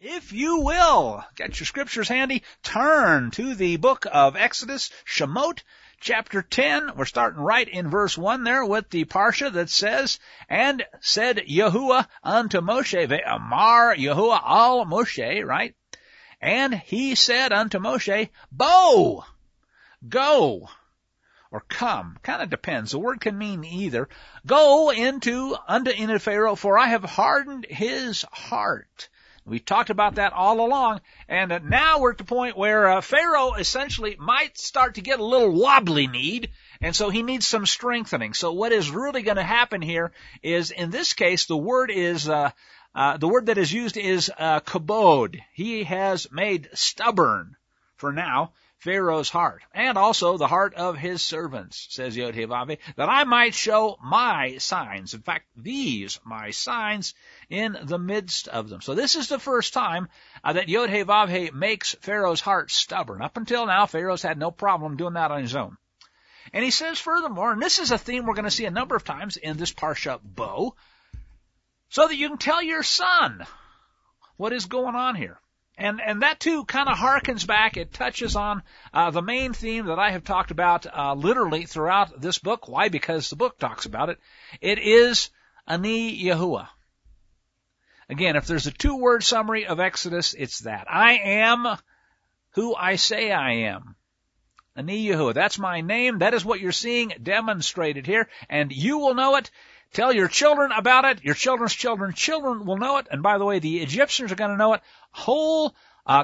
If you will, get your scriptures handy, turn to the book of Exodus, Shemot, chapter 10. We're starting right in verse 1 there with the parsha that says, "And said Yahuwah unto Moshe, Ve'amar Yahuwah al Moshe," right? "And he said unto Moshe, Bo, go," or come, kind of depends. The word can mean either. "Go unto Pharaoh, for I have hardened his heart." We talked about that all along, and now we're at the point where Pharaoh essentially might start to get a little wobbly kneed, and so he needs some strengthening. So what is really going to happen here is, in this case, the word that is used is kabod. He has made stubborn, for now, Pharaoh's heart, and also the heart of his servants, says Yod-Heh-Vav-Heh, that I might show my signs, in fact, these my signs, in the midst of them. So this is the first time that Yod-Heh-Vav-Heh makes Pharaoh's heart stubborn. Up until now, Pharaoh's had no problem doing that on his own. And he says furthermore, and this is a theme we're going to see a number of times in this parsha, Bo, so that you can tell your son what is going on here. And that too kind of harkens back, it touches on the main theme that I have talked about literally throughout this book. Why? Because the book talks about it. It is Ani Yahuwah. Again, if there's a two-word summary of Exodus, it's that. I am who I say I am. Ani Yahuwah. That's my name. That is what you're seeing demonstrated here. And you will know it. Tell your children about it. Your children's children will know it. And by the way, the Egyptians are going to know it. Kol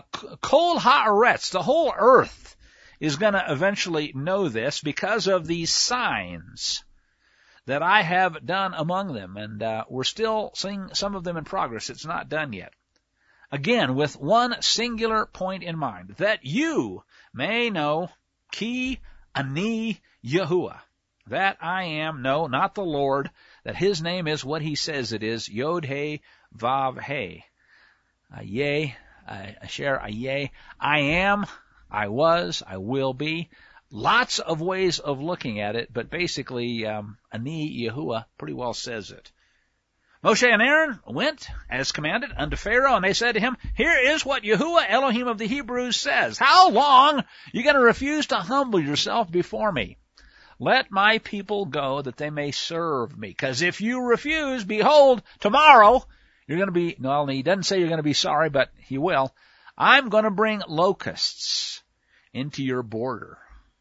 haaretz, the whole earth, is going to eventually know this because of these signs that I have done among them. And we're still seeing some of them in progress. It's not done yet. Again, with one singular point in mind, that you may know Ki Ani Yahuwah, that I am, no, not the Lord, that his name is what he says it is, Yod-Heh-Vav-Heh. Yea, Asher, Yea, I am, I was, I will be. Lots of ways of looking at it, but basically, Ani Yahuwah pretty well says it. Moshe and Aaron went, as commanded, unto Pharaoh, and they said to him, "Here is what Yahuwah, Elohim of the Hebrews, says. How long are you going to refuse to humble yourself before me? Let my people go that they may serve me. Because if you refuse, behold, tomorrow you're going to be," well, he doesn't say you're going to be sorry, but he will. "I'm going to bring locusts into your border."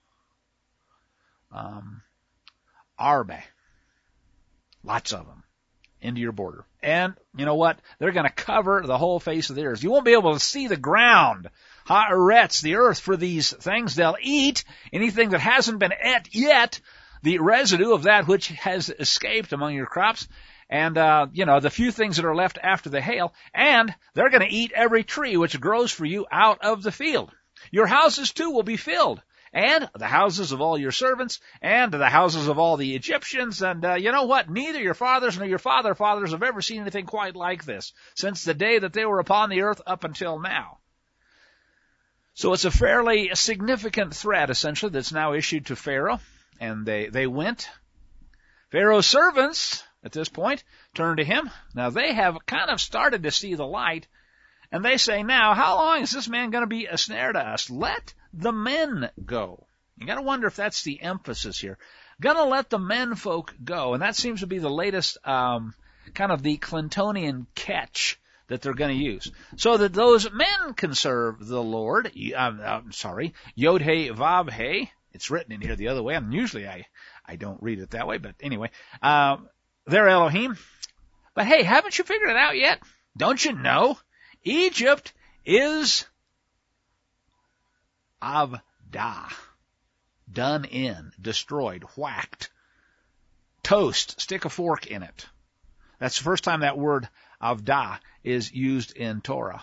Arbe. Lots of them. Into your border. And you know what? They're going to cover the whole face of the earth. You won't be able to see the ground. Haaretz, the earth, for these things. They'll eat anything that hasn't been ate yet, the residue of that which has escaped among your crops, and, the few things that are left after the hail, and they're going to eat every tree which grows for you out of the field. Your houses, too, will be filled, and the houses of all your servants, and the houses of all the Egyptians, and you know what? Neither your fathers nor your fathers have ever seen anything quite like this, since the day that they were upon the earth up until now. So it's a fairly significant threat, essentially, that's now issued to Pharaoh, and they went. Pharaoh's servants, at this point, turned to him. Now, they have kind of started to see the light, and they say, "Now, how long is this man going to be a snare to us? Let the men go." You got to wonder if that's the emphasis here. Going to let the men folk go, and that seems to be the latest kind of the Clintonian catch that they're going to use, so that those men can serve the Lord. Yod-Heh-Vav-Heh. It's written in here the other way, and usually I don't read it that way, but anyway, they're Elohim. But hey, haven't you figured it out yet? Don't you know? Egypt is Avdah. Done in, destroyed, whacked. Toast, stick a fork in it. That's the first time that word Avdah is used in Torah.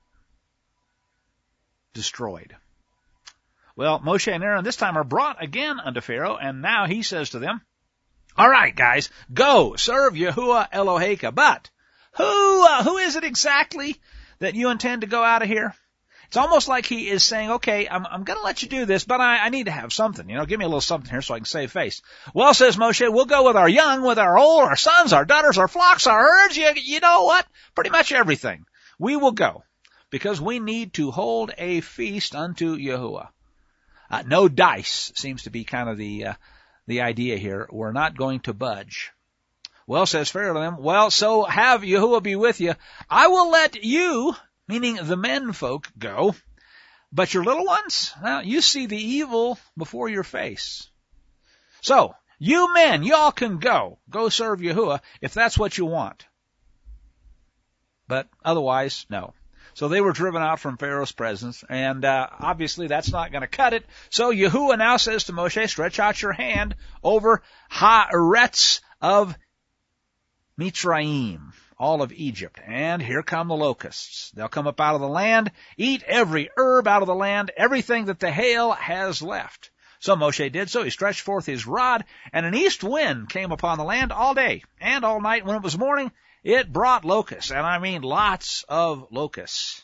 Destroyed. Well, Moshe and Aaron this time are brought again unto Pharaoh, and now he says to them, "All right, guys, go serve Yahuwah Eloheka. But who is it exactly that you intend to go out of here?" It's almost like he is saying, "Okay, I'm going to let you do this, but I need to have something. Give me a little something here so I can save face." "Well," says Moshe, "we'll go with our young, with our old, our sons, our daughters, our flocks, our herds. You know what? Pretty much everything. We will go. because we need to hold a feast unto Yahuwah. No dice seems to be kind of the idea here. We're not going to budge. Well, says Pharaoh to them, well, so have Yahuwah be with you. I will let you, meaning the men folk, go. But your little ones, well, you see the evil before your face. So, you men, y'all can go. Go serve Yahuwah if that's what you want. But otherwise, no. So they were driven out from Pharaoh's presence, and obviously that's not going to cut it. So Yahuwah now says to Moshe, stretch out your hand over Haaretz of Mitzrayim, all of Egypt. And here come the locusts. They'll come up out of the land, eat every herb out of the land, everything that the hail has left. So Moshe did so. He stretched forth his rod, and an east wind came upon the land all day and all night. When it was morning, it brought locusts, and I mean lots of locusts.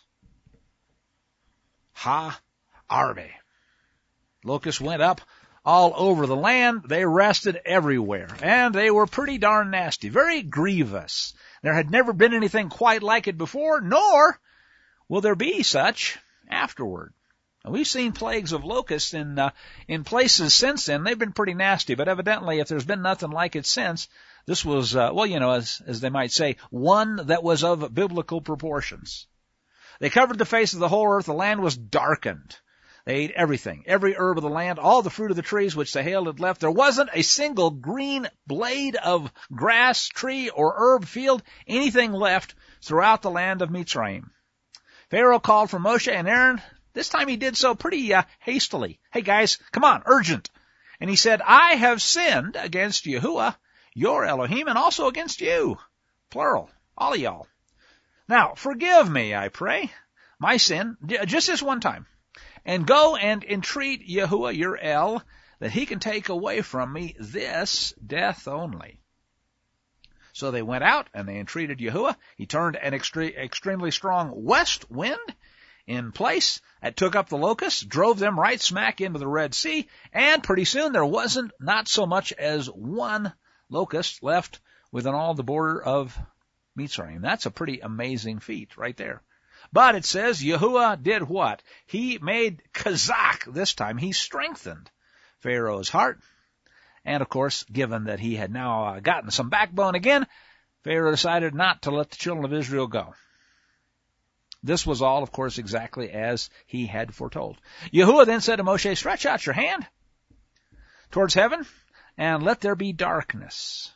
Ha-arbe. Locusts went up all over the land. They rested everywhere, and they were pretty darn nasty, very grievous. There had never been anything quite like it before, nor will there be such afterward. Now, we've seen plagues of locusts in places since then. They've been pretty nasty, but evidently if there's been nothing like it since, this was, as they might say, one that was of biblical proportions. They covered the face of the whole earth. The land was darkened. They ate everything, every herb of the land, all the fruit of the trees which the hail had left. There wasn't a single green blade of grass, tree, or herb field, anything left throughout the land of Mitzrayim. Pharaoh called for Moshe and Aaron. This time he did so pretty hastily. Hey guys, come on, urgent. And he said, I have sinned against Yahuwah, your Elohim, and also against you. Plural, all of y'all. Now, forgive me, I pray, my sin, just this one time. And go and entreat Yahuwah, your El, that he can take away from me this death only. So they went out and they entreated Yahuwah. He turned an extremely strong west wind in place that took up the locusts, drove them right smack into the Red Sea, and pretty soon there wasn't not so much as one locust left within all the border of Mitzrayim. That's a pretty amazing feat right there. But it says Yahuwah did what? He made Kazak this time. He strengthened Pharaoh's heart. And of course, given that he had now gotten some backbone again, Pharaoh decided not to let the children of Israel go. This was all, of course, exactly as he had foretold. Yahuwah then said to Moshe, stretch out your hand towards heaven, and let there be darkness.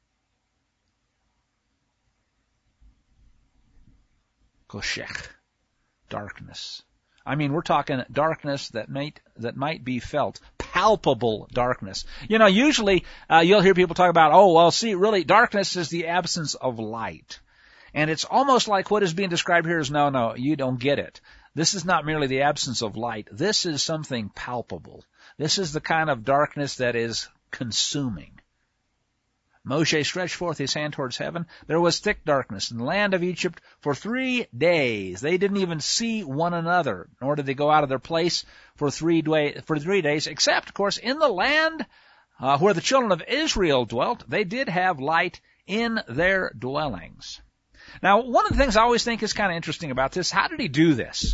Koshech, darkness. I mean, we're talking darkness that might be felt, palpable darkness. You know, usually you'll hear people talk about, really, darkness is the absence of light. And it's almost like what is being described here is, no, you don't get it. This is not merely the absence of light. This is something palpable. This is the kind of darkness that is consuming. Moshe stretched forth his hand towards heaven. There was thick darkness in the land of Egypt for 3 days. They didn't even see one another, nor did they go out of their place for 3 days, except, of course, in the land where the children of Israel dwelt. They did have light in their dwellings. Now, one of the things I always think is kind of interesting about this, how did he do this?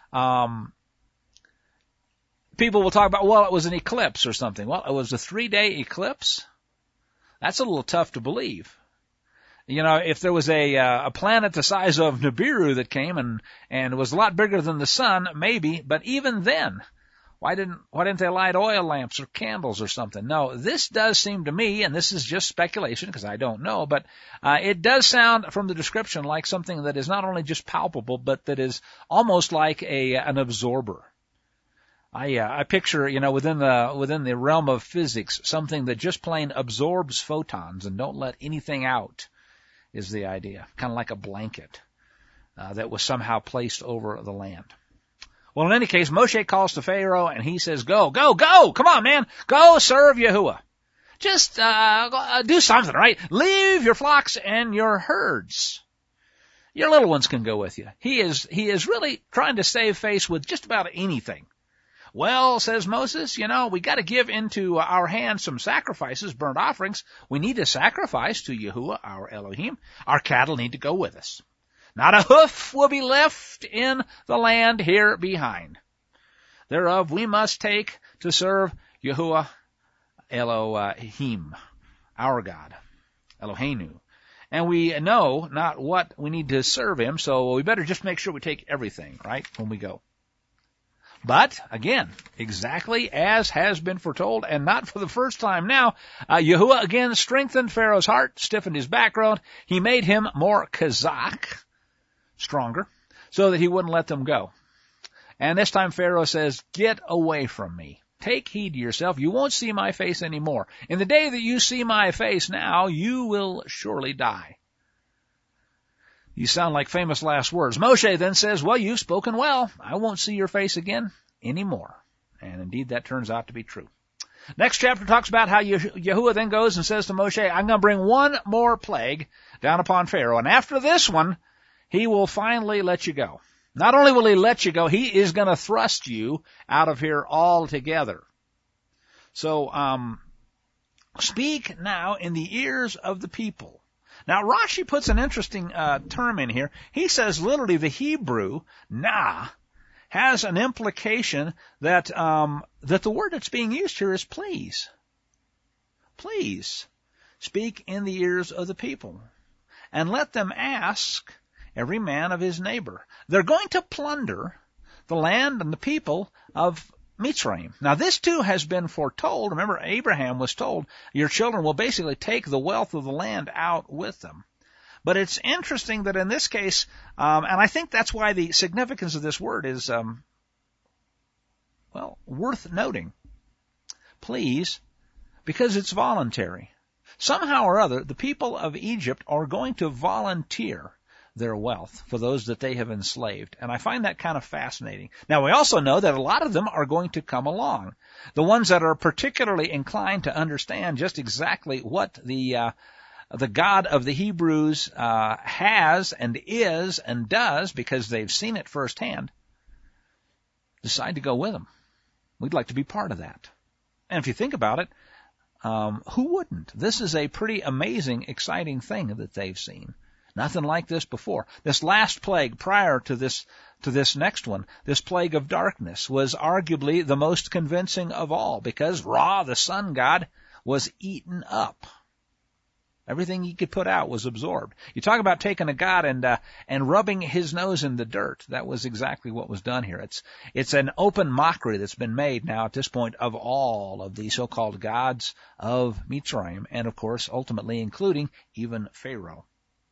People will talk about, it was an eclipse or something. Well, it was a 3-day eclipse. That's a little tough to believe. You know, if there was a planet the size of Nibiru that came and was a lot bigger than the sun, maybe, but even then, why didn't they light oil lamps or candles or something? No, this does seem to me, and this is just speculation because I don't know, but it does sound from the description like something that is not only just palpable, but that is almost like an absorber. I picture, within the realm of physics, something that just plain absorbs photons and don't let anything out is the idea. Kind of like a blanket that was somehow placed over the land. Well, in any case, Moshe calls to Pharaoh and he says, go! Come on, man! Go serve Yahuwah. Just do something, right? Leave your flocks and your herds. Your little ones can go with you. He is really trying to save face with just about anything. Well, says Moses, we got to give into our hands some sacrifices, burnt offerings. We need to sacrifice to Yahuwah, our Elohim. Our cattle need to go with us. Not a hoof will be left in the land here behind. Thereof we must take to serve Yahuwah Elohim, our God, Eloheinu. And we know not what we need to serve him, so we better just make sure we take everything, right, when we go. But, again, exactly as has been foretold, and not for the first time now, Yahuwah again strengthened Pharaoh's heart, stiffened his backbone. He made him more chazak, stronger, so that he wouldn't let them go. And this time Pharaoh says, get away from me. Take heed to yourself. You won't see my face anymore. In the day that you see my face now, you will surely die. These sound like famous last words. Moshe then says, well, you've spoken well. I won't see your face again anymore. And indeed, that turns out to be true. Next chapter talks about how Yahuwah then goes and says to Moshe, I'm going to bring one more plague down upon Pharaoh. And after this one, he will finally let you go. Not only will he let you go, he is going to thrust you out of here altogether. So, speak now in the ears of the people. Now, Rashi puts an interesting term in here. He says literally the Hebrew, na, has an implication that that the word that's being used here is please. Please speak in the ears of the people, and let them ask every man of his neighbor. They're going to plunder the land and the people of Mitzrayim. Now, this too has been foretold. Remember, Abraham was told, your children will basically take the wealth of the land out with them. But it's interesting that in this case, and I think that's why the significance of this word is, worth noting. Please, because it's voluntary. Somehow or other, the people of Egypt are going to volunteer their wealth for those that they have enslaved. And I find that kind of fascinating. Now, we also know that a lot of them are going to come along. The ones that are particularly inclined to understand just exactly what the God of the Hebrews has and is and does, because they've seen it firsthand, decide to go with them. We'd like to be part of that. And if you think about it, who wouldn't? This is a pretty amazing, exciting thing that they've seen. Nothing like this before. This last plague prior to this next one, this plague of darkness, was arguably the most convincing of all, because Ra, the sun god, was eaten up. Everything he could put out was absorbed. You talk about taking a god and rubbing his nose in the dirt. That was exactly what was done here. It's an open mockery that's been made now at this point of all of the so-called gods of Mitzrayim, and of course, ultimately including even Pharaoh.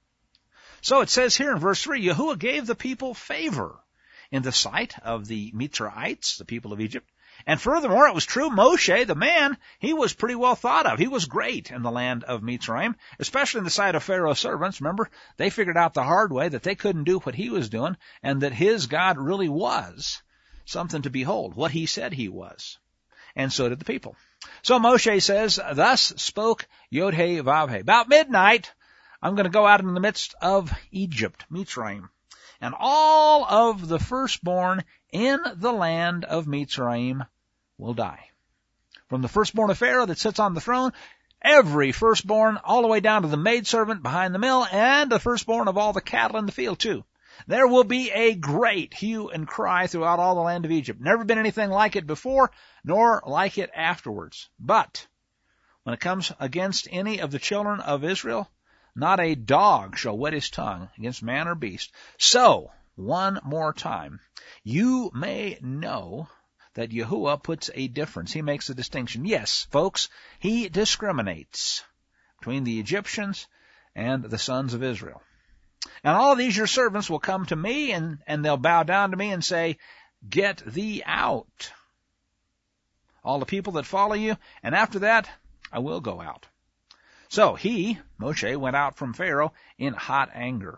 So it says here in verse 3, Yahuwah gave the people favor in the sight of the Mitzrayites, the people of Egypt. And furthermore, it was true, Moshe, the man, he was pretty well thought of. He was great in the land of Mitzrayim, especially in the sight of Pharaoh's servants. Remember, they figured out the hard way that they couldn't do what he was doing, and that his God really was something to behold, what he said he was. And so did the people. So Moshe says, thus spoke Yod-Heh-Vav-Heh. About midnight, I'm going to go out in the midst of Egypt, Mitzrayim, and all of the firstborn in the land of Mitzrayim will die. From the firstborn of Pharaoh that sits on the throne, every firstborn, all the way down to the maidservant behind the mill, and the firstborn of all the cattle in the field too. There will be a great hue and cry throughout all the land of Egypt. Never been anything like it before, nor like it afterwards. But when it comes against any of the children of Israel, not a dog shall wet his tongue against man or beast. So, one more time, you may know that Yahuwah puts a difference. He makes a distinction. Yes, folks, he discriminates between the Egyptians and the sons of Israel. And all of these your servants will come to me, and they'll bow down to me and say, get thee out, all the people that follow you, and after that I will go out. So he, Moshe, went out from Pharaoh in hot anger.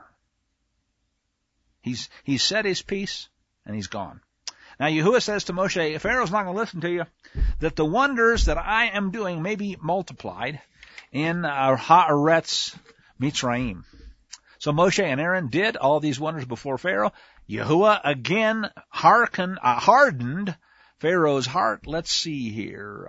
He's said his piece, and he's gone. Now Yahuwah says to Moshe, Pharaoh's not going to listen to you, that the wonders that I am doing may be multiplied in Haaretz Mitzrayim. So Moshe and Aaron did all these wonders before Pharaoh. Yahuwah again hardened Pharaoh's heart. Let's see here.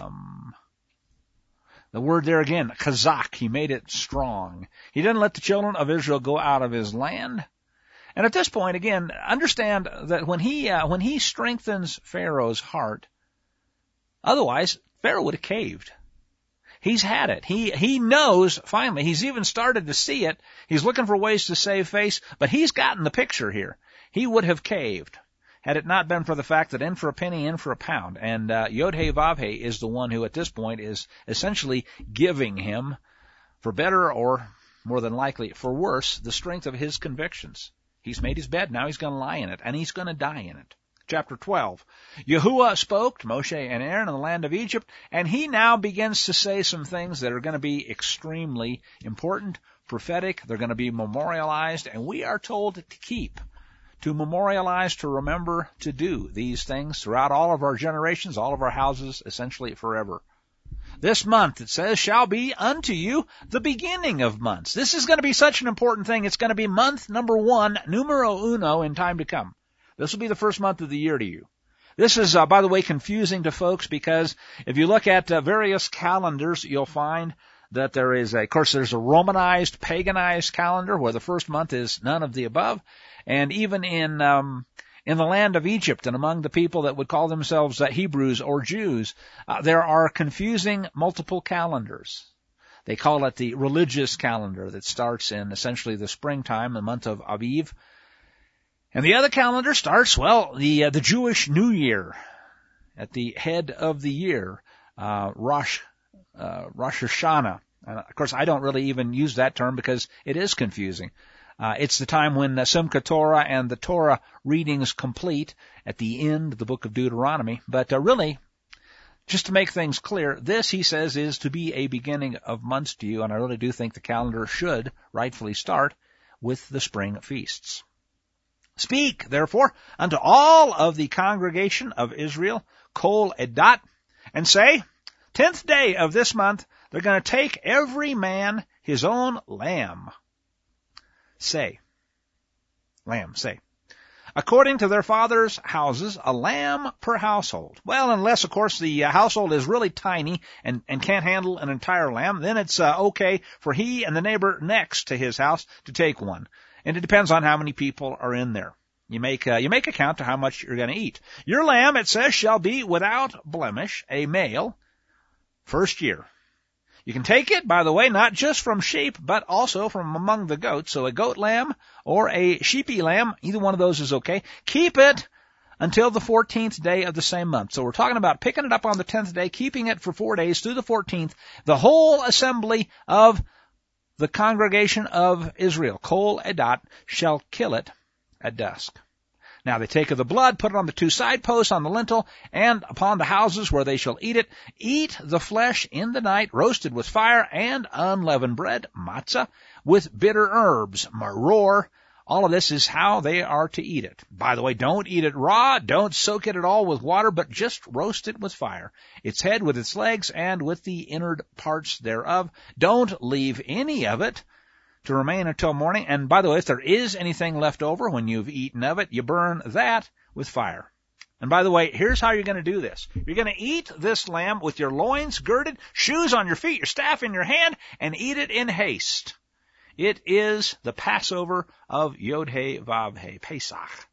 The word there again, chazak, he made it strong. He didn't let the children of Israel go out of his land. And at this point, again, understand that when he strengthens Pharaoh's heart, otherwise Pharaoh would have caved. He's had it. He knows, finally, he's even started to see it. He's looking for ways to save face, but he's gotten the picture here. He would have caved had it not been for the fact that in for a penny, in for a pound. And Yod-Heh-Vav-Heh is the one who at this point is essentially giving him, for better or more than likely for worse, the strength of his convictions. He's made his bed, now he's going to lie in it, and he's going to die in it. Chapter 12. Yahuwah spoke to Moshe and Aaron in the land of Egypt, and he now begins to say some things that are going to be extremely important, prophetic. They're going to be memorialized, and we are told to keep, to memorialize, to remember, to do these things throughout all of our generations, all of our houses, essentially forever. This month, it says, shall be unto you the beginning of months. This is going to be such an important thing. It's going to be month number 1, numero uno, in time to come. This will be the first month of the year to you. This is, by the way, confusing to folks because if you look at various calendars, you'll find that there is, of course, there's a Romanized, paganized calendar where the first month is none of the above. And even in the land of Egypt and among the people that would call themselves Hebrews or Jews, there are confusing multiple calendars. They call it the religious calendar that starts in essentially the springtime, the month of Aviv. And the other calendar starts, well, the Jewish New Year at the head of the year, Rosh Hashanah. And of course, I don't really even use that term because it is confusing. It's the time when Simchat Torah and the Torah readings complete at the end of the book of Deuteronomy. But really, just to make things clear, this, he says, is to be a beginning of months to you, and I really do think the calendar should rightfully start with the spring feasts. Speak, therefore, unto all of the congregation of Israel, Kol Edat, and say, 10th day of this month, they're going to take every man his own lamb. Say, according to their fathers' houses, a lamb per household. Well, unless, of course, the household is really tiny and can't handle an entire lamb, then it's okay for he and the neighbor next to his house to take one. And it depends on how many people are in there. You make a count to how much you're going to eat. Your lamb, it says, shall be without blemish, a male, first year. You can take it, by the way, not just from sheep, but also from among the goats. So a goat lamb or a sheepy lamb, either one of those is okay. Keep it until the 14th day of the same month. So we're talking about picking it up on the 10th day, keeping it for 4 days through the 14th. The whole assembly of the congregation of Israel, Kol Edat, shall kill it at dusk. Now they take of the blood, put it on the 2 side posts on the lintel, and upon the houses where they shall eat it. Eat the flesh in the night, roasted with fire, and unleavened bread, matzah, with bitter herbs, maror. All of this is how they are to eat it. By the way, don't eat it raw, don't soak it at all with water, but just roast it with fire. Its head with its legs and with the inner parts thereof. Don't leave any of it to remain until morning. And by the way, if there is anything left over when you've eaten of it, you burn that with fire. And by the way, here's how you're going to do this. You're going to eat this lamb with your loins girded, shoes on your feet, your staff in your hand, and eat it in haste. It is the Passover of Yod-Heh-Vav-Heh, Pesach.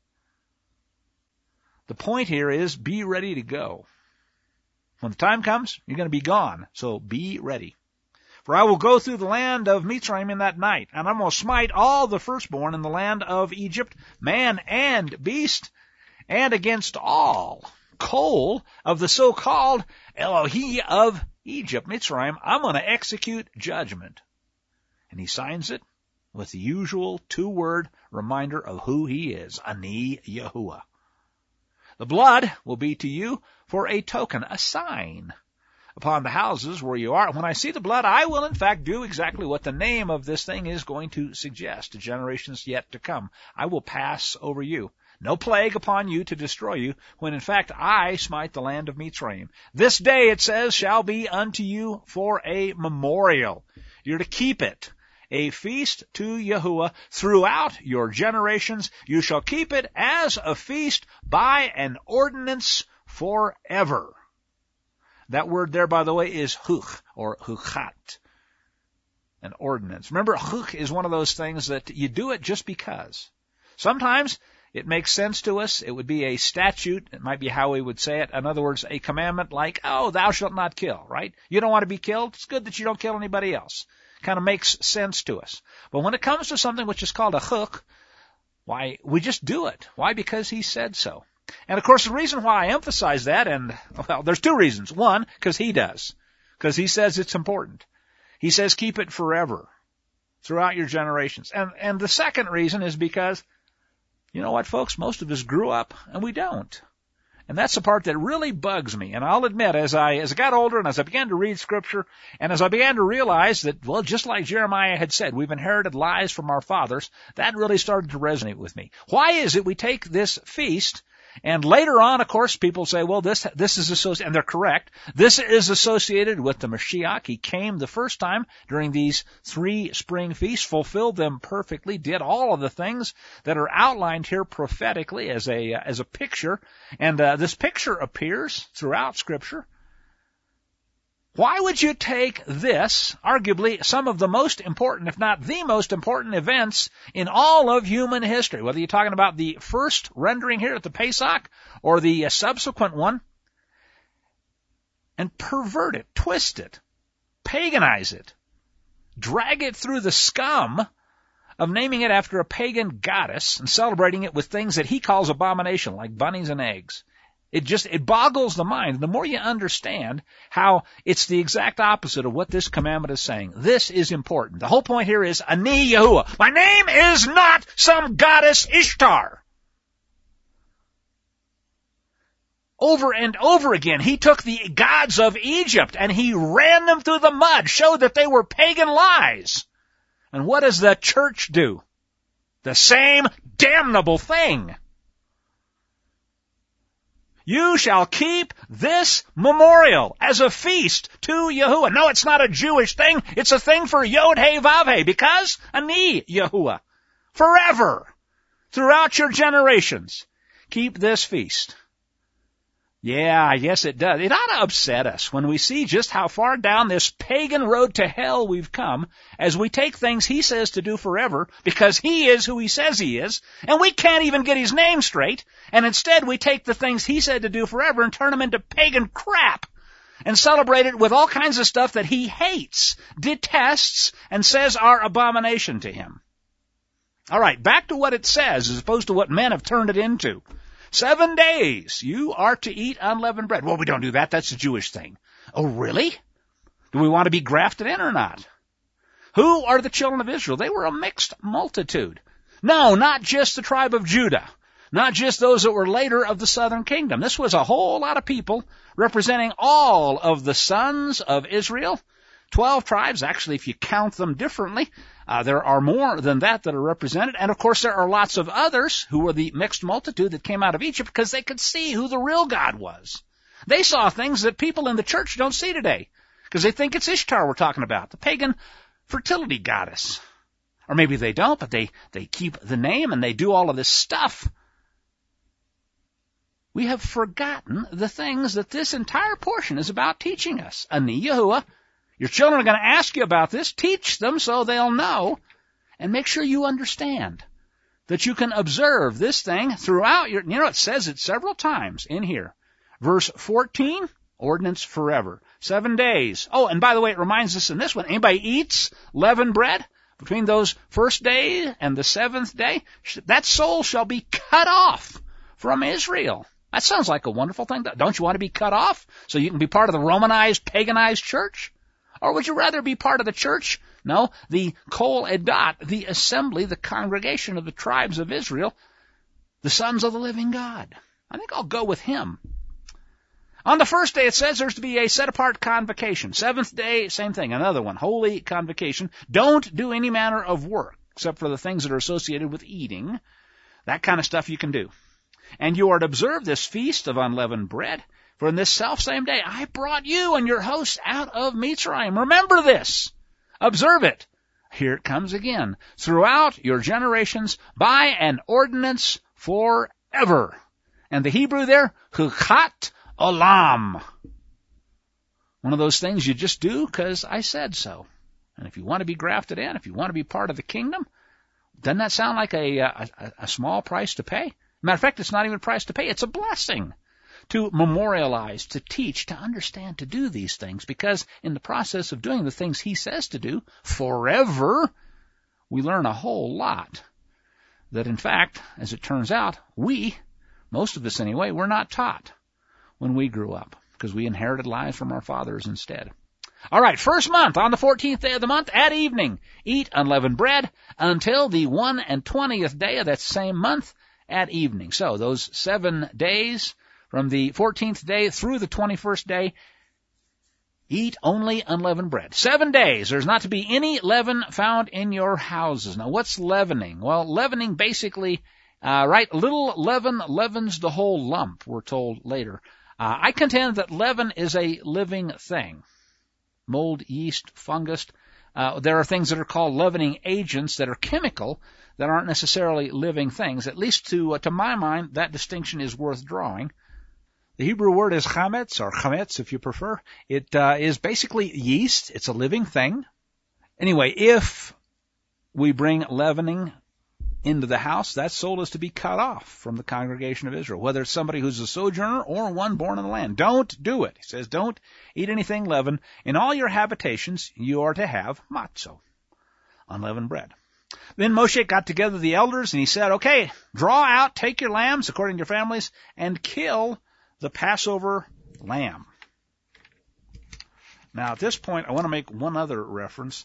The point here is be ready to go. When the time comes, you're going to be gone, so be ready. For I will go through the land of Mitzrayim in that night, and I'm going to smite all the firstborn in the land of Egypt, man and beast, and against all coal of the so-called Elohi of Egypt, Mitzrayim, I'm going to execute judgment. And he signs it with the usual 2-word reminder of who he is, Ani Yahuwah. The blood will be to you for a token, a sign upon the houses where you are. When I see the blood, I will in fact do exactly what the name of this thing is going to suggest to generations yet to come. I will pass over you. No plague upon you to destroy you, when in fact I smite the land of Mitzrayim. This day, it says, shall be unto you for a memorial. You're to keep it. A feast to Yahuwah throughout your generations. You shall keep it as a feast by an ordinance forever. That word there, by the way, is huch, or huchat, an ordinance. Remember, huch is one of those things that you do it just because. Sometimes it makes sense to us. It would be a statute. It might be how we would say it. In other words, a commandment like, oh, thou shalt not kill, right? You don't want to be killed. It's good that you don't kill anybody else. Kind of makes sense to us. But when it comes to something which is called a chuk, why, we just do it. Why? Because he said so. And of course, the reason why I emphasize that, and, well, there's two reasons. One, because he does. Because he says it's important. He says keep it forever, throughout your generations. And the second reason is because, you know what, folks, most of us grew up and we don't. And that's the part that really bugs me. And I'll admit, as I got older and as I began to read Scripture, and as I began to realize that, well, just like Jeremiah had said, we've inherited lies from our fathers, that really started to resonate with me. Why is it we take this feast, and later on, of course, people say, well, this is associated, and they're correct, this is associated with the Mashiach. He came the first time during these 3 spring feasts, fulfilled them perfectly, did all of the things that are outlined here prophetically as a picture, and this picture appears throughout Scripture. Why would you take this, arguably some of the most important, if not the most important events in all of human history, whether you're talking about the first rendering here at the Pesach or the subsequent one, and pervert it, twist it, paganize it, drag it through the scum of naming it after a pagan goddess and celebrating it with things that he calls abomination, like bunnies and eggs? It boggles the mind. The more you understand how it's the exact opposite of what this commandment is saying. This is important. The whole point here is Ani Yahuwah. My name is not some goddess Ishtar. Over and over again, he took the gods of Egypt and he ran them through the mud, showed that they were pagan lies. And what does the church do? The same damnable thing. You shall keep this memorial as a feast to Yahuwah. No, it's not a Jewish thing. It's a thing for Yod-Heh-Vav-Heh, because Ani Yahuwah. Forever, throughout your generations, keep this feast. Yeah, yes it does. It ought to upset us when we see just how far down this pagan road to hell we've come as we take things he says to do forever because he is who he says he is, and we can't even get his name straight, and instead we take the things he said to do forever and turn them into pagan crap and celebrate it with all kinds of stuff that he hates, detests, and says are abomination to him. All right, back to what it says as opposed to what men have turned it into. 7 days you are to eat unleavened bread. Well, we don't do that. That's a Jewish thing. Oh, really? Do we want to be grafted in or not? Who are the children of Israel? They were a mixed multitude. No, not just the tribe of Judah. Not just those that were later of the southern kingdom. This was a whole lot of people representing all of the sons of Israel. 12 tribes, actually, if you count them differently, there are more than that are represented. And, of course, there are lots of others who were the mixed multitude that came out of Egypt because they could see who the real God was. They saw things that people in the church don't see today because they think it's Ishtar we're talking about, the pagan fertility goddess. Or maybe they don't, but they keep the name and they do all of this stuff. We have forgotten the things that this entire portion is about teaching us. Ani Yahuwah. Your children are going to ask you about this. Teach them so they'll know. And make sure you understand that you can observe this thing throughout your... You know, it says it several times in here. Verse 14, ordinance forever. 7 days. Oh, and by the way, it reminds us in this one, anybody eats leavened bread between those first day and the 7th day, that soul shall be cut off from Israel. That sounds like a wonderful thing. Don't you want to be cut off so you can be part of the Romanized, paganized church? Or would you rather be part of the church? No, the Kol Edat, the assembly, the congregation of the tribes of Israel, the sons of the living God. I think I'll go with him. On the first day, it says there's to be a set-apart convocation. 7th day, same thing, another one, holy convocation. Don't do any manner of work, except for the things that are associated with eating. That kind of stuff you can do. And you are to observe this feast of unleavened bread. For in this selfsame day I brought you and your hosts out of Mitzrayim. Remember this. Observe it. Here it comes again. Throughout your generations by an ordinance forever. And the Hebrew there, Chukat Olam. One of those things you just do because I said so. And if you want to be grafted in, if you want to be part of the kingdom, Doesn't that sound like a small price to pay? Matter of fact, it's not even a price to pay. It's a blessing to memorialize, to teach, to understand, to do these things, because in the process of doing the things he says to do forever, we learn a whole lot that, in fact, as it turns out, most of us anyway, were not taught when we grew up, because we inherited lives from our fathers instead. All right, first month, on the 14th day of the month, at evening, eat unleavened bread until the 21st day of that same month at evening. So those 7 days, from the 14th day through the 21st day, eat only unleavened bread. 7 days. There's not to be any leaven found in your houses. Now, what's leavening? Well, leavening basically, little leaven leavens the whole lump, we're told later. I contend that leaven is a living thing. Mold, yeast, fungus. There are things that are called leavening agents that are chemical that aren't necessarily living things. At least to my mind, that distinction is worth drawing. The Hebrew word is chametz, or chametz if you prefer. It is basically yeast. It's a living thing. Anyway, if we bring leavening into the house, that soul is to be cut off from the congregation of Israel, whether it's somebody who's a sojourner or one born in the land. Don't do it. He says, don't eat anything leavened. In all your habitations, you are to have matzo, unleavened bread. Then Moshe got together the elders, and he said, okay, draw out, take your lambs according to your families, and kill the Passover lamb. Now, at this point, I want to make one other reference.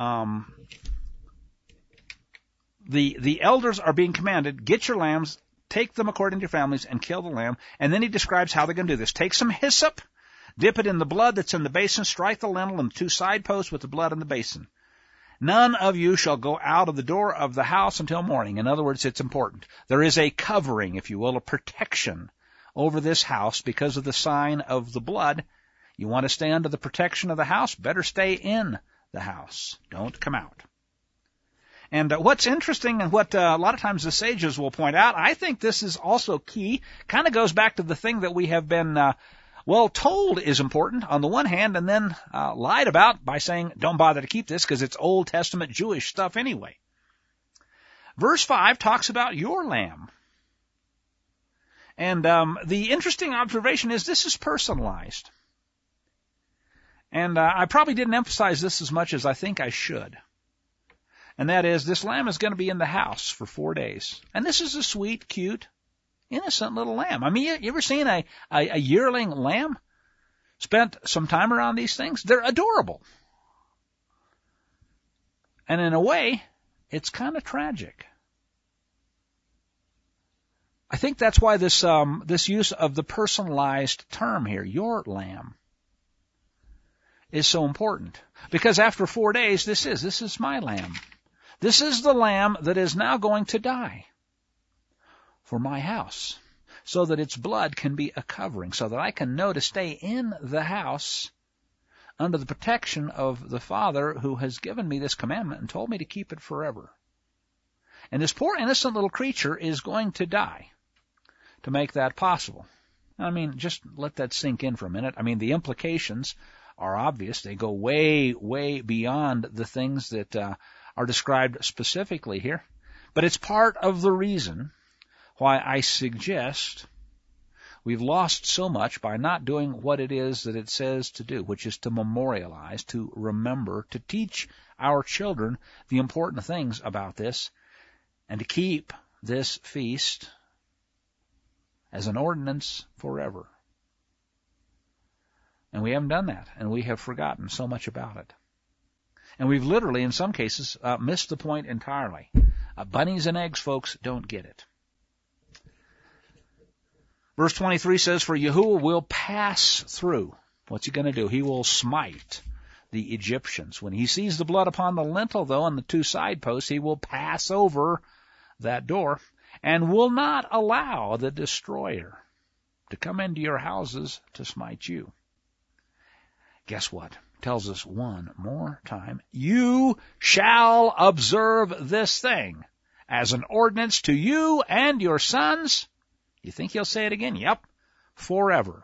The elders are being commanded, get your lambs, take them according to your families, and kill the lamb. And then he describes how they're going to do this. Take some hyssop, dip it in the blood that's in the basin, strike the lintel and the 2 side posts with the blood in the basin. None of you shall go out of the door of the house until morning. In other words, it's important. There is a covering, if you will, a protection over this house because of the sign of the blood. You want to stay under the protection of the house? Better stay in the house. Don't come out. And what's interesting, and what a lot of times the sages will point out, I think this is also key, kind of goes back to the thing that we have been told is important on the one hand, and then lied about by saying, don't bother to keep this because it's Old Testament Jewish stuff anyway. Verse 5 talks about your lamb. And the interesting observation is this is personalized. And I probably didn't emphasize this as much as I think I should. And that is, this lamb is going to be in the house for 4 days. And this is a sweet, cute, innocent little lamb. I mean, you ever seen a yearling lamb? Spent some time around these things? They're adorable. And in a way, it's kind of tragic. I think that's why this use of the personalized term here, your lamb, is so important. Because after 4 days, this is my lamb. This is the lamb that is now going to die for my house, so that its blood can be a covering, so that I can know to stay in the house under the protection of the Father who has given me this commandment and told me to keep it forever. And this poor innocent little creature is going to die to make that possible. I mean, just let that sink in for a minute. I mean, the implications are obvious. They go way, way beyond the things that are described specifically here. But it's part of the reason why I suggest we've lost so much by not doing what it is that it says to do, which is to memorialize, to remember, to teach our children the important things about this, and to keep this feast as an ordinance forever. And we haven't done that, and we have forgotten so much about it. And we've literally, in some cases, missed the point entirely. Bunnies and eggs, folks, don't get it. Verse 23 says, for Yahuwah will pass through. What's he going to do? He will smite the Egyptians. When he sees the blood upon the lintel, though, and the 2 side posts, he will pass over that door and will not allow the destroyer to come into your houses to smite you. Guess what? Tells us one more time, you shall observe this thing as an ordinance to you and your sons. You think he'll say it again? Yep. Forever.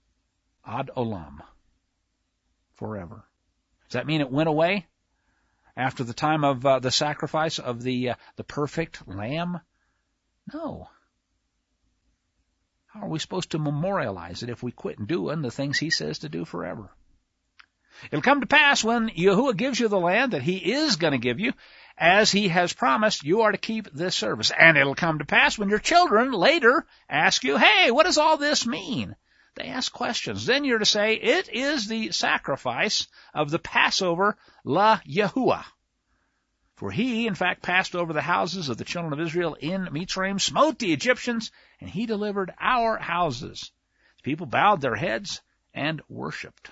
Ad olam. Forever. Does that mean it went away? after the time of the sacrifice of the perfect lamb? No. How are we supposed to memorialize it if we quit doing the things he says to do forever? It'll come to pass when Yahuwah gives you the land that he is going to give you, as he has promised, you are to keep this service. And it'll come to pass when your children later ask you, hey, what does all this mean? They ask questions. Then you're to say, it is the sacrifice of the Passover la Yahuwah. For he, in fact, passed over the houses of the children of Israel in Mitzrayim, smote the Egyptians, and he delivered our houses. The people bowed their heads and worshipped.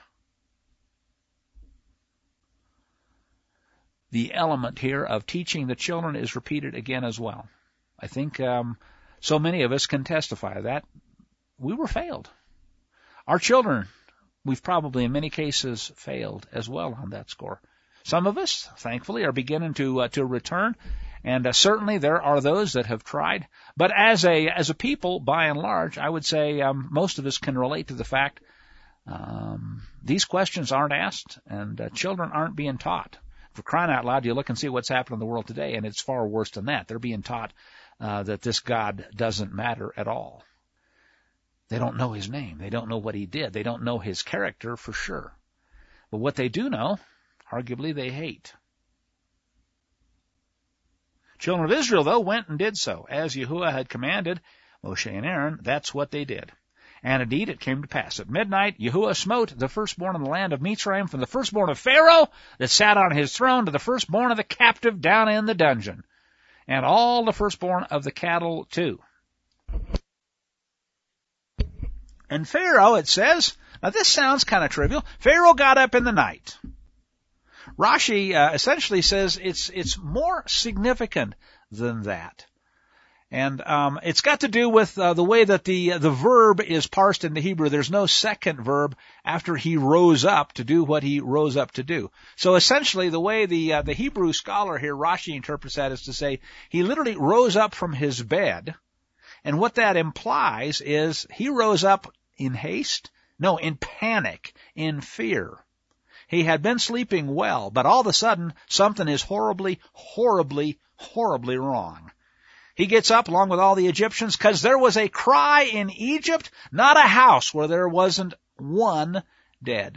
The element here of teaching the children is repeated again as well. I think so many of us can testify that we were failed. Our children, we've probably in many cases failed as well on that score. Some of us, thankfully, are beginning to return, and certainly there are those that have tried. But as a people, by and large, I would say most of us can relate to the fact these questions aren't asked, and children aren't being taught. For crying out loud, you look and see what's happening in the world today, and it's far worse than that. They're being taught that this God doesn't matter at all. They don't know his name. They don't know what he did. They don't know his character for sure. But what they do know, arguably, they hate. Children of Israel, though, went and did so. As Yahuwah had commanded Moshe and Aaron, that's what they did. And indeed, it came to pass. At midnight, Yahuwah smote the firstborn in the land of Mitzrayim, from the firstborn of Pharaoh that sat on his throne to the firstborn of the captive down in the dungeon, and all the firstborn of the cattle too. And Pharaoh, it says, now this sounds kind of trivial, Pharaoh got up in the night. Rashi essentially says it's more significant than that. And it's got to do with the way that the verb is parsed in the Hebrew. There's no second verb after he rose up to do what he rose up to do. So essentially the way the Hebrew scholar here, Rashi, interprets that is to say he literally rose up from his bed. And what that implies is he rose up in haste? No, in panic, in fear. He had been sleeping well, but all of a sudden something is horribly, horribly, horribly wrong. He gets up along with all the Egyptians because there was a cry in Egypt, not a house where there wasn't one dead.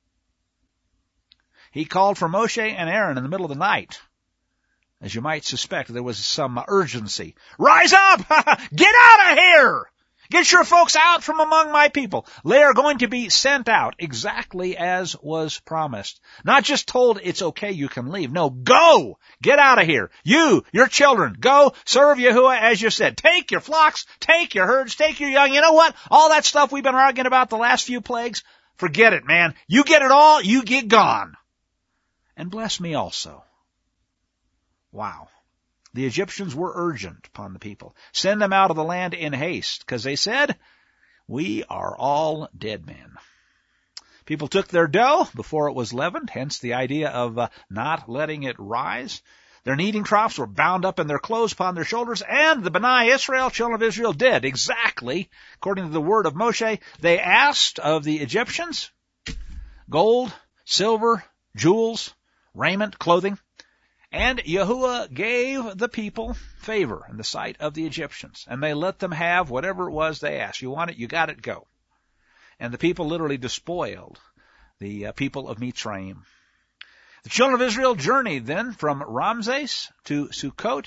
He called for Moshe and Aaron in the middle of the night. As you might suspect, there was some urgency. Rise up! Get out of here! Get your folks out from among my people. They are going to be sent out exactly as was promised. Not just told it's okay, you can leave. No, go! Get out of here. You, your children, go serve Yahuwah as you said. Take your flocks, take your herds, take your young. You know what? All that stuff we've been arguing about the last few plagues, forget it, man. You get it all, you get gone. And bless me also. Wow. The Egyptians were urgent upon the people. Send them out of the land in haste, because they said, we are all dead men. People took their dough before it was leavened, hence the idea of not letting it rise. Their kneading troughs were bound up in their clothes upon their shoulders, and the B'nai Israel, children of Israel, did exactly according to the word of Moshe. They asked of the Egyptians gold, silver, jewels, raiment, clothing. And Yahuwah gave the people favor in the sight of the Egyptians, and they let them have whatever it was they asked. You want it, you got it, go. And the people literally despoiled the people of Mitzrayim. The children of Israel journeyed then from Ramses to Sukkot,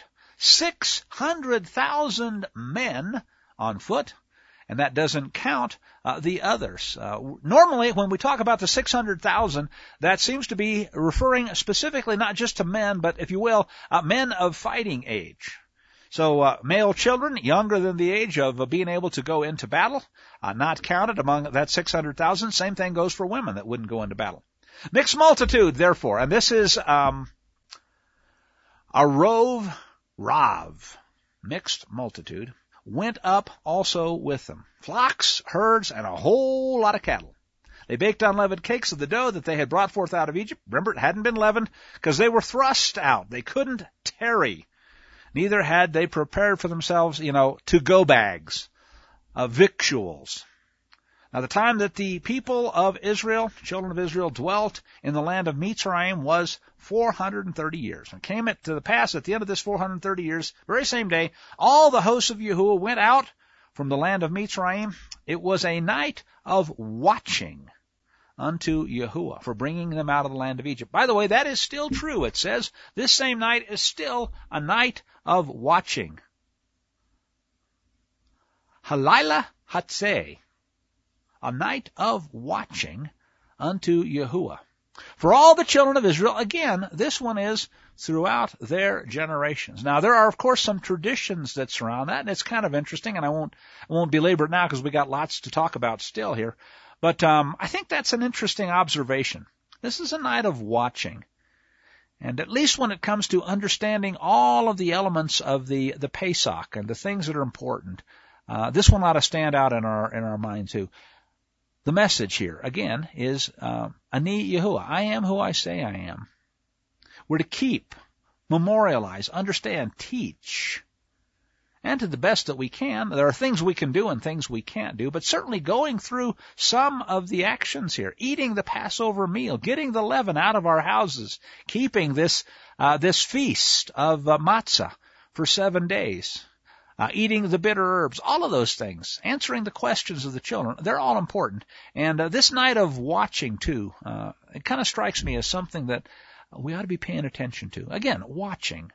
600,000 men on foot, and that doesn't count the others. Normally, when we talk about the 600,000, that seems to be referring specifically not just to men, but, if you will, men of fighting age. So male children younger than the age of being able to go into battle, not counted among that 600,000. Same thing goes for women that wouldn't go into battle. Mixed multitude, therefore, and this is a rov rav, mixed multitude, went up also with them, flocks, herds, and a whole lot of cattle. They baked unleavened cakes of the dough that they had brought forth out of Egypt. Remember, it hadn't been leavened because they were thrust out. They couldn't tarry. Neither had they prepared for themselves, to-go bags of victuals. Now the time that the people of Israel, children of Israel, dwelt in the land of Mitzrayim was 430 years. And it came to the pass at the end of this 430 years, very same day, all the hosts of Yahuwah went out from the land of Mitzrayim. It was a night of watching unto Yahuwah for bringing them out of the land of Egypt. By the way, that is still true. It says this same night is still a night of watching. Halayla Hatzeh, a night of watching unto Yahuwah. For all the children of Israel, again, this one is throughout their generations. Now, there are, of course, some traditions that surround that, and it's kind of interesting, and I won't belabor it now because we got lots to talk about still here. But I think that's an interesting observation. This is a night of watching. And at least when it comes to understanding all of the elements of the Pesach and the things that are important, this one ought to stand out in our mind too. The message here, again, is Ani Yahuwah. I am who I say I am. We're to keep, memorialize, understand, teach, and to the best that we can. There are things we can do and things we can't do, but certainly going through some of the actions here, eating the Passover meal, getting the leaven out of our houses, keeping this feast of matzah for 7 days, eating the bitter herbs, all of those things, answering the questions of the children, they're all important. And this night of watching, too, it kind of strikes me as something that we ought to be paying attention to. Again, watching.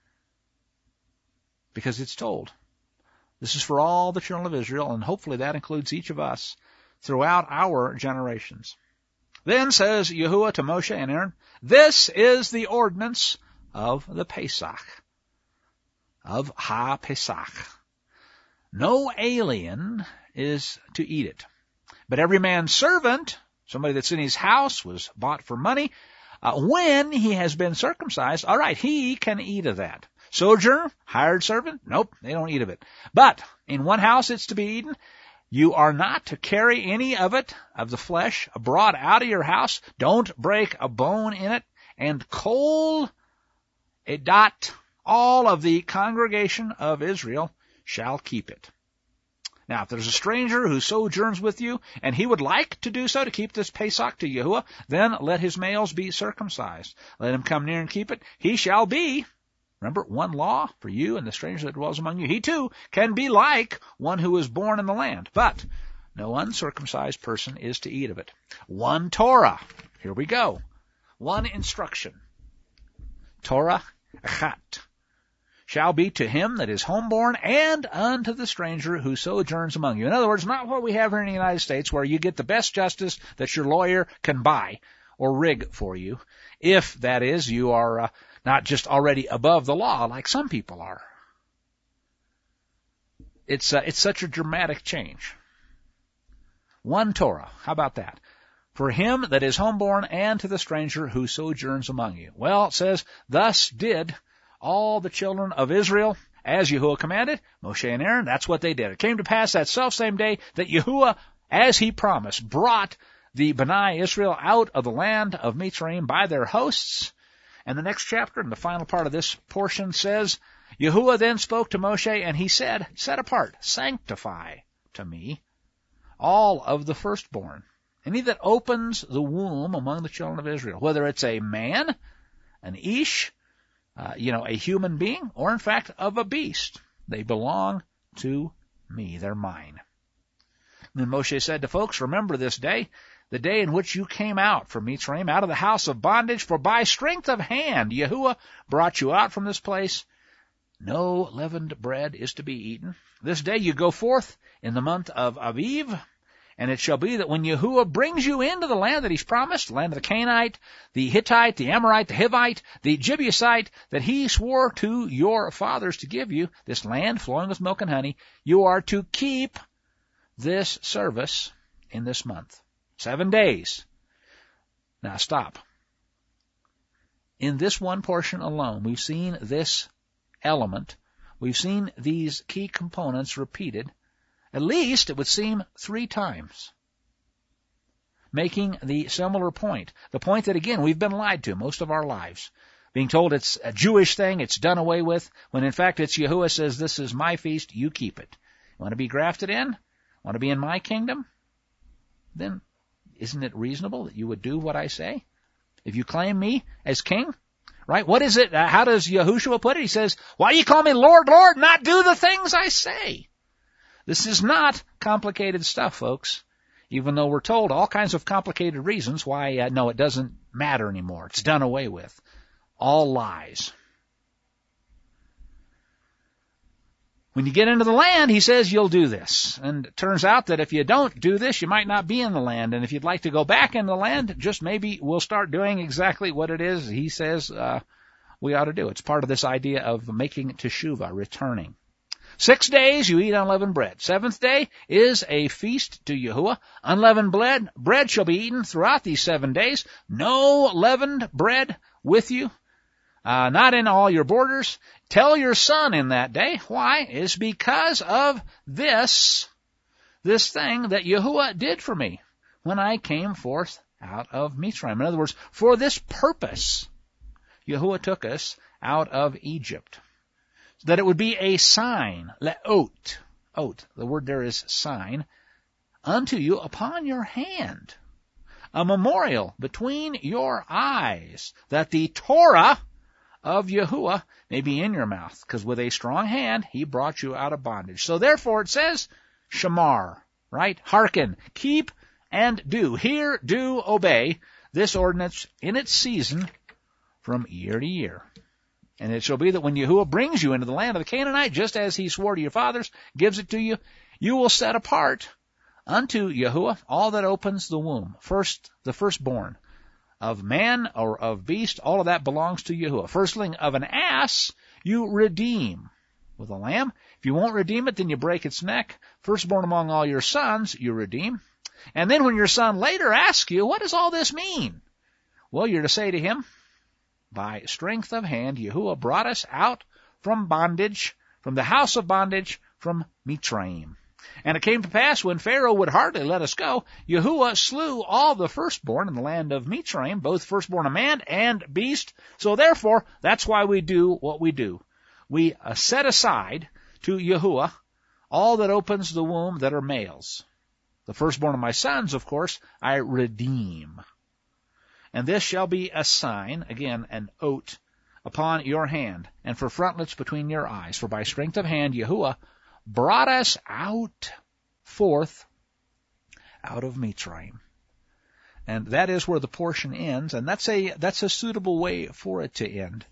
Because it's told. This is for all the children of Israel, and hopefully that includes each of us throughout our generations. Then says Yahuwah to Moshe and Aaron, this is the ordinance of the Pesach, of Ha-Pesach. No alien is to eat it, but every man's servant, somebody that's in his house, was bought for money, when he has been circumcised, all right, he can eat of that. Sojourner, hired servant, nope, they don't eat of it. But in one house it's to be eaten. You are not to carry any of it, of the flesh, abroad out of your house. Don't break a bone in it. And kol edat, all of the congregation of Israel shall keep it. Now, if there's a stranger who sojourns with you, and he would like to do so, to keep this Pesach to Yahuwah, then let his males be circumcised. Let him come near and keep it. He shall be, remember, one law for you and the stranger that dwells among you. He too can be like one who is born in the land, but no uncircumcised person is to eat of it. One Torah. Here we go. One instruction. Torah achat shall be to him that is homeborn and unto the stranger who sojourns among you. In other words, not what we have here in the United States, where you get the best justice that your lawyer can buy or rig for you, if, that is, you are not just already above the law like some people are. It's such a dramatic change. One Torah. How about that? For him that is homeborn and to the stranger who sojourns among you. Well, it says, thus did all the children of Israel, as Yahuwah commanded, Moshe and Aaron, that's what they did. It came to pass that selfsame day that Yahuwah, as he promised, brought the B'nai Israel out of the land of Mitzrayim by their hosts. And the next chapter, and the final part of this portion, says, Yahuwah then spoke to Moshe, and he said, set apart, sanctify to me all of the firstborn, any that opens the womb among the children of Israel, whether it's a man, an ish, a human being, or in fact of a beast. They belong to me. They're mine. And then Moshe said to folks, remember this day, the day in which you came out from Mitzrayim, out of the house of bondage, for by strength of hand Yahuwah brought you out from this place. No leavened bread is to be eaten. This day you go forth in the month of Aviv, and it shall be that when Yahuwah brings you into the land that he's promised, the land of the Canaanite, the Hittite, the Amorite, the Hivite, the Jebusite, that he swore to your fathers to give you, this land flowing with milk and honey, you are to keep this service in this month. 7 days. Now stop. In this one portion alone, we've seen this element, we've seen these key components repeated, at least, it would seem 3 times, making the similar point. The point that, again, we've been lied to most of our lives, being told it's a Jewish thing, it's done away with, when in fact it's Yahuwah says, this is my feast, you keep it. You want to be grafted in? Want to be in my kingdom? then isn't it reasonable that you would do what I say? If you claim me as king, right? What is it? How does Yahushua put it? He says, why do you call me Lord, Lord, not do the things I say? This is not complicated stuff, folks. Even though we're told all kinds of complicated reasons why, no, it doesn't matter anymore. It's done away with. All lies. When you get into the land, he says you'll do this. And it turns out that if you don't do this, you might not be in the land. And if you'd like to go back in the land, just maybe we'll start doing exactly what it is he says we ought to do. It's part of this idea of making teshuvah, returning. 6 days you eat unleavened bread. 7th day is a feast to Yahuwah. Unleavened bread shall be eaten throughout these 7 days. No leavened bread with you. Not in all your borders. Tell your son in that day. Why? It's because of this thing that Yahuwah did for me when I came forth out of Mitzrayim. In other words, for this purpose, Yahuwah took us out of Egypt. So that it would be a sign, le'ot, the word there is sign, unto you upon your hand, a memorial between your eyes, that the Torah of Yahuwah may be in your mouth, because with a strong hand he brought you out of bondage. So therefore it says, shamar, right? Hearken, keep and do, hear, do, obey this ordinance in its season from year to year. And it shall be that when Yahuwah brings you into the land of the Canaanite, just as he swore to your fathers, gives it to you, you will set apart unto Yahuwah all that opens the womb. First, the firstborn of man or of beast, all of that belongs to Yahuwah. Firstling of an ass you redeem with a lamb. If you won't redeem it, then you break its neck. Firstborn among all your sons you redeem. And then when your son later asks you, what does all this mean? Well, you're to say to him, by strength of hand, Yahuwah brought us out from bondage, from the house of bondage, from Mitzrayim. And it came to pass, when Pharaoh would hardly let us go, Yahuwah slew all the firstborn in the land of Mitzrayim, both firstborn of man and beast. So therefore, that's why we do what we do. We set aside to Yahuwah all that opens the womb that are males. The firstborn of my sons, of course, I redeem. And this shall be a sign, again, an oat, upon your hand, and for frontlets between your eyes. For by strength of hand, Yahuwah brought us forth out of Mitzrayim. And that is where the portion ends, and that's a suitable way for it to end.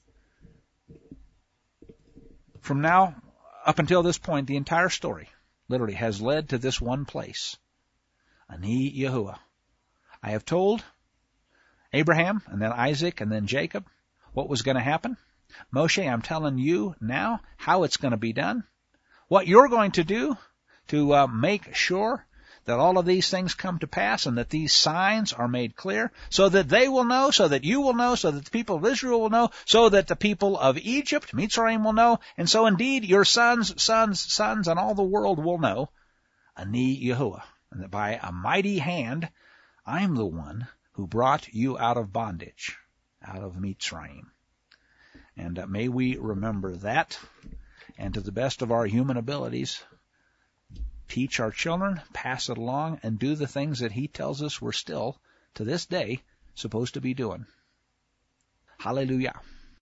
From now up until this point, the entire story literally has led to this one place. Ani Yahuwah. I have told Abraham, and then Isaac, and then Jacob what was going to happen. Moshe, I'm telling you now how it's going to be done. What you're going to do to make sure that all of these things come to pass and that these signs are made clear, so that they will know, so that you will know, so that the people of Israel will know, so that the people of Egypt, Mitzrayim, will know, and so indeed your sons, and all the world will know, Ani Yahuwah, and that by a mighty hand I'm the one who brought you out of bondage, out of Mitzrayim. And may we remember that, and to the best of our human abilities, teach our children, pass it along, and do the things that he tells us we're still, to this day, supposed to be doing. Hallelujah.